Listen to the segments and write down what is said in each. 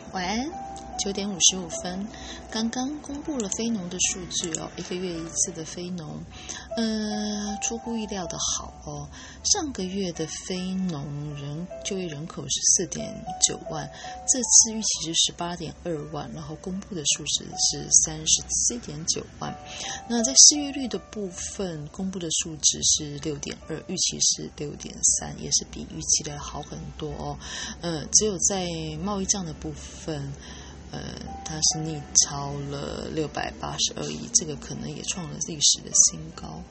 晚安，9:55，刚刚公布了非农的数据哦，1个月一次的非农，出乎意料的好哦。上个月的非农就业人口是4.9万，这次预期是18.2万，然后公布的数值是37.9万。那在失业率的部分，公布的数值是6.2，预期是6.3，也是比预期的好很多哦。只有在贸易账的部分，它是逆超了682亿，这个可能也创了历史的新高。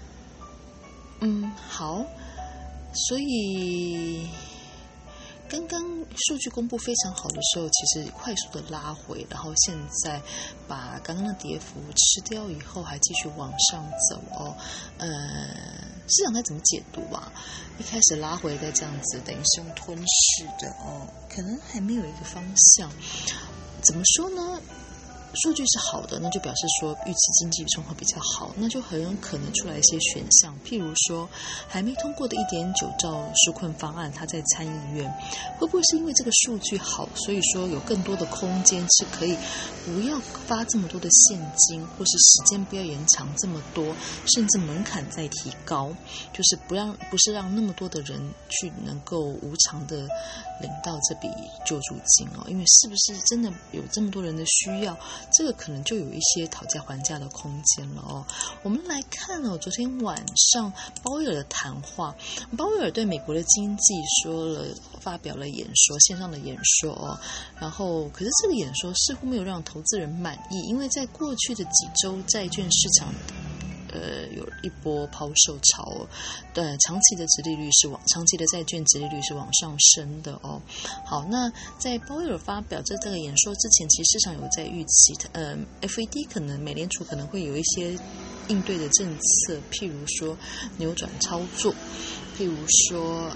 好，所以刚刚数据公布非常好的时候，其实快速的拉回，然后现在把刚刚的跌幅吃掉以后，还继续往上走哦。市场该怎么解读啊？一开始拉回再这样子，等于是用吞噬的哦，可能还没有一个方向。怎么说呢？数据是好的，那就表示说预期经济状况比较好，那就很有可能出来一些选项，譬如说还没通过的1.9兆纾困方案，它在参议院，会不会是因为这个数据好，所以说有更多的空间是可以不要发这么多的现金，或是时间不要延长这么多，甚至门槛再提高，就是不是让那么多的人去能够无偿的领到这笔救助金哦，因为是不是真的有这么多人的需要？这个可能就有一些讨价还价的空间了哦。我们来看哦，昨天晚上鲍威尔的谈话，鲍威尔对美国的经济发表了演说，线上的演说哦。然后，可是这个演说似乎没有让投资人满意，因为在过去的几周债券市场有一波抛售潮，长期的债券殖利率是往上升的哦。好，那在鲍威尔发表这个演说之前，其实市场有在预期FED 美联储可能会有一些应对的政策，譬如说扭转操作，譬如说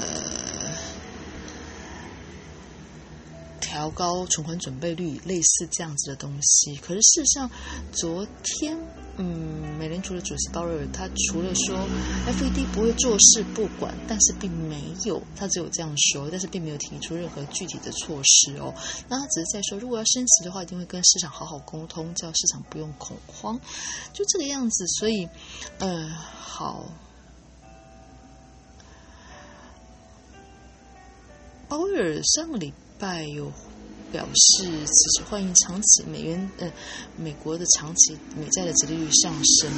调高存款准备率，类似这样子的东西。可是事实上，昨天美联储的主席鲍威尔他除了说 FED 不会坐视不管，但是并没有，他只有这样说，但是并没有提出任何具体的措施哦。那他只是在说，如果要升息的话，一定会跟市场好好沟通，叫市场不用恐慌，就这个样子。所以好，鲍威尔上个礼拜有表示此时欢迎长期美国的长期美债的殖利率上升。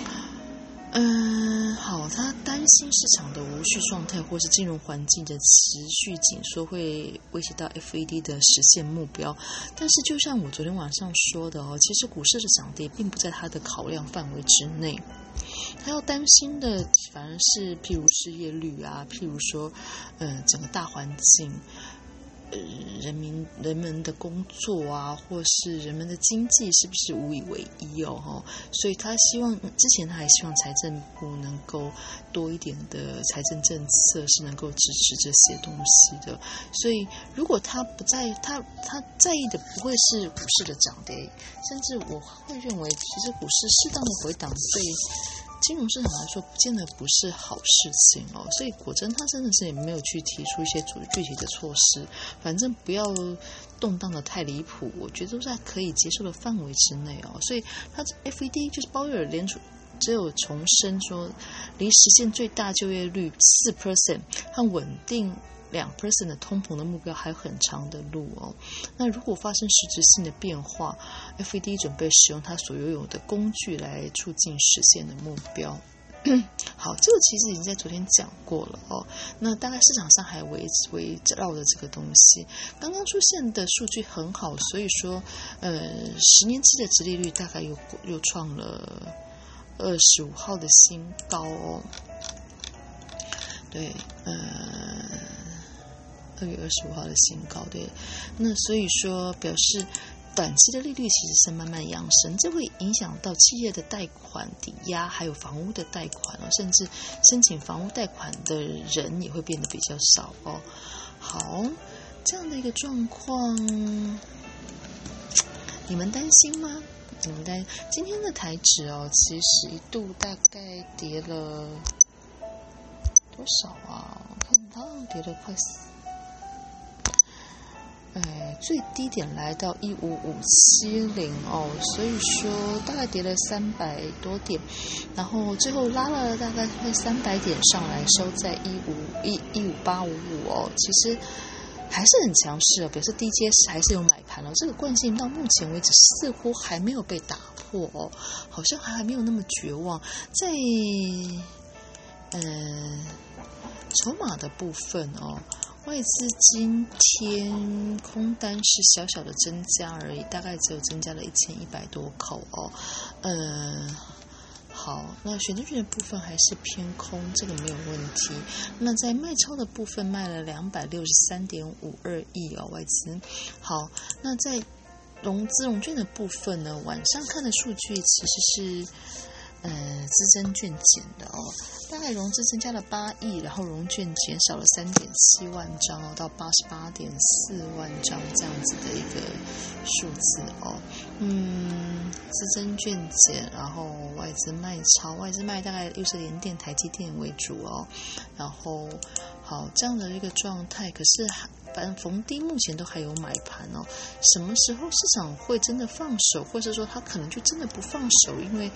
好，他担心市场的无序状态或是金融环境的持续紧缩会威胁到 FED 的实现目标。但是就像我昨天晚上说的哦，其实股市的涨跌并不在他的考量范围之内。他要担心的反而是譬如失业率啊，譬如说整个大环境，人们的工作啊，或是人们的经济是不是无以为依哦？所以他之前他还希望财政部能够多一点的财政政策是能够支持这些东西的。所以如果他不在，他在意的不会是股市的涨跌，甚至我会认为，其实股市适当的回档对金融市场来说，不见得不是好事情哦。所以果真他真的是也没有去提出一些具体的措施，反正不要动荡的太离谱，我觉得都在可以接受的范围之内哦。所以他FED 就是鲍威尔联储只有重申说，离实现最大就业率4% 和稳定2% 的通膨的目标还有很长的路哦。那如果发生实质性的变化， FED 准备使用它所拥有的工具来促进实现的目标。好，这个其实已经在昨天讲过了哦。那大概市场上还围绕着这个东西，刚刚出现的数据很好，所以说10年期的殖利率大概又创了25号的新高哦。对2月25号的新高，对，那所以说表示短期的利率其实是慢慢扬升，这会影响到企业的贷款抵押，还有房屋的贷款哦，甚至申请房屋贷款的人也会变得比较少哦。好，这样的一个状况，你们担心吗？今天的台指哦，其实一度大概跌了多少啊？我看它跌了快最低点来到15570哦，所以说大概跌了300多点，然后最后拉了大概会300点上来，收在15855哦，其实还是很强势哦，表示低阶还是有买盘哦。这个惯性到目前为止似乎还没有被打破哦，好像还没有那么绝望。在筹码的部分哦，外资今天空单是小小的增加而已，大概只有增加了1100多口哦。好，那选择权的部分还是偏空，这个没有问题。那在卖超的部分卖了263.52亿哦，外资。好，那在融券的部分呢，晚上看的数据其实是资增券减的哦，大概融资增加了8亿，然后融券减少了3.7万张哦，到88.4万张这样子的一个数字哦。资增券减，然后外资卖超，外资卖大概又是联电、台积电为主哦。然后好这样的一个状态，可是反正逢低目前都还有买盘哦。什么时候市场会真的放手，或者说他可能就真的不放手，因为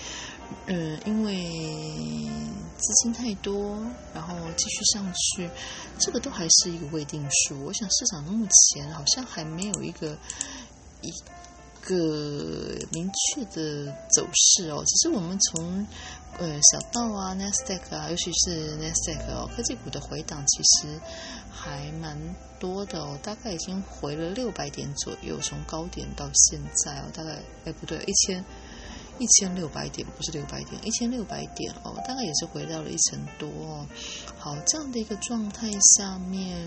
资金太多，然后继续上去，这个都还是一个未定数。我想市场目前好像还没有一个明确的走势哦。只是我们从小道啊、Nasdaq 啊，尤其是 Nasdaq 哦，科技股的回档其实还蛮多的哦，大概已经回了600点左右，从高点到现在哦，大概不对，1600点，不是600点，1600点哦，大概也是回到了1000多哦。好，这样的一个状态下面，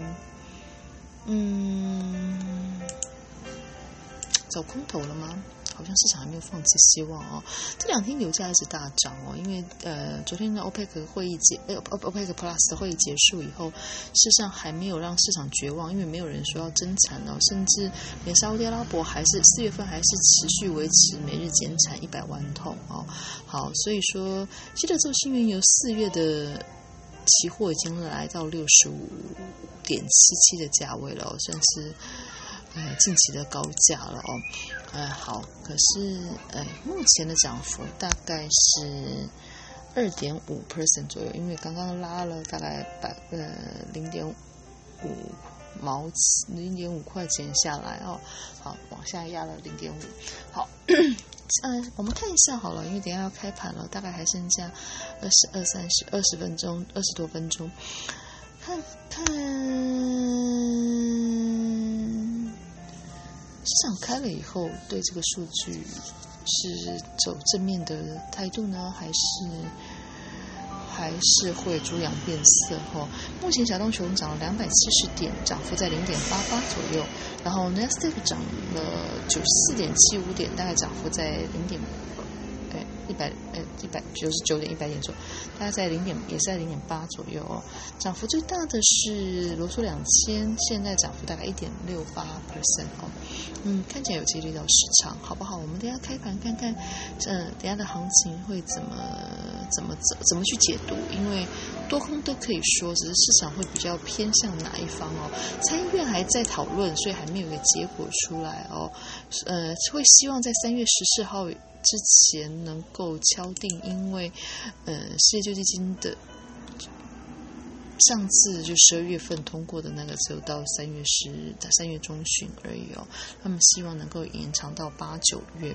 走空头了吗？好像市场还没有放弃希望哦。这2天油价一直大涨哦，因为昨天的 OPEC 会议OPEC Plus 的会议结束以后，事实上还没有让市场绝望，因为没有人说要增产哦，甚至连沙烏地阿拉伯还是4月份还是持续维持每日减产100万桶哦。好，所以说西德州新原油4月的期货已经来到65.77的价位了哦，算是近期的高价了哦。好，可是目前的涨幅大概是2.5% 左右，因为刚刚拉了大概0.5块钱下来哦。好，往下压了0.5。好，我们看一下好了，因为等一下要开盘了，大概还剩下20分钟，20多分钟，看市场开了以后，对这个数据是走正面的态度呢，还是会猪羊变色哦？目前小道琼涨了270点，涨幅在0.88左右，然后 Nasdaq 涨了94.75点，大概涨幅在199.100点左右，大概在也是在0.8左右哦。涨幅最大的是罗素2000，现在涨幅大概1.68% 哦。看起来有接力到市场，好不好？我们等一下开盘看看，等一下的行情会怎么去解读？因为多空都可以说，只是市场会比较偏向哪一方哦。参议院还在讨论，所以还没有一个结果出来哦。会希望在3月14号之前能够敲定，因为世界救济金的上次就12月份通过的那个只有到3月中旬而已哦，他们希望能够延长到8、9月。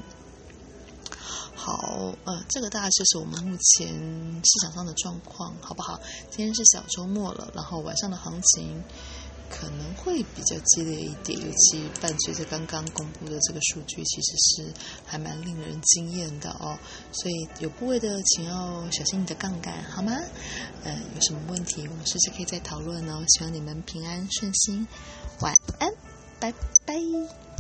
好，这个大概就是我们目前市场上的状况，好不好？今天是小周末了，然后晚上的行情可能会比较激烈一点，尤其伴随着刚刚公布的这个数据，其实是还蛮令人惊艳的哦。所以有部位的，请要小心你的杠杆，好吗？有什么问题，我们随时可以再讨论哦。希望你们平安顺心，晚安，拜拜。